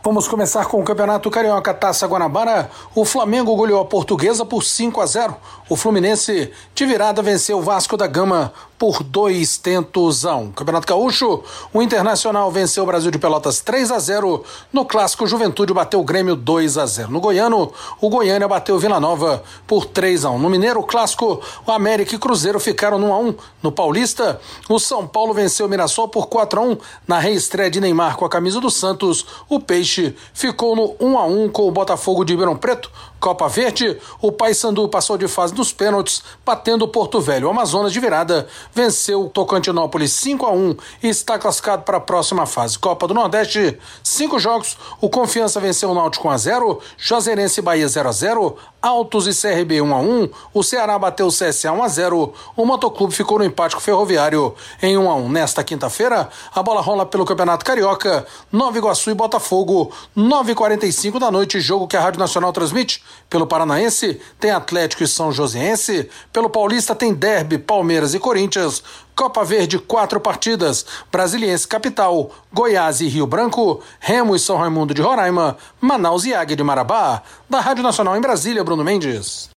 Vamos começar com o Campeonato Carioca Taça Guanabara. O Flamengo goleou a Portuguesa por 5-0. O Fluminense, de virada, venceu o Vasco da Gama por 2-1. Campeonato Gaúcho, o Internacional venceu o Brasil de Pelotas 3-0. No Clássico, Juventude bateu o Grêmio 2-0. No Goiano, o Goiânia bateu o Vila Nova por 3-1. No Mineiro, o Clássico, o América e Cruzeiro ficaram no 1-1. No Paulista, o São Paulo venceu o Mirassol por 4-1. Na reestreia de Neymar com a camisa do Santos, o Peixe ficou no 1-1 com o Botafogo de Ribeirão Preto. Copa Verde, o Paysandu passou de fase nos pênaltis, batendo o Porto Velho. O Amazonas, de virada, venceu o Tocantinópolis 5-1 e está classificado para a próxima fase. Copa do Nordeste, 5 jogos. O Confiança venceu o Náutico 1-0, Juazeirense e Bahia 0-0, Altos e CRB 1-1, o Ceará bateu o CSA 1-0, o Motoclube ficou no empate com o Ferroviário em 1-1. Nesta quinta-feira, a bola rola pelo Campeonato Carioca, Nova Iguaçu e Botafogo, 9h45 da noite, jogo que a Rádio Nacional transmite. Pelo Paranaense, tem Atlético e São Joséense. Pelo Paulista, tem Derby, Palmeiras e Corinthians. Copa Verde, 4 partidas. Brasiliense Capital, Goiás e Rio Branco. Remo e São Raimundo de Roraima. Manaus e Águia de Marabá. Da Rádio Nacional em Brasília, Bruno Mendes.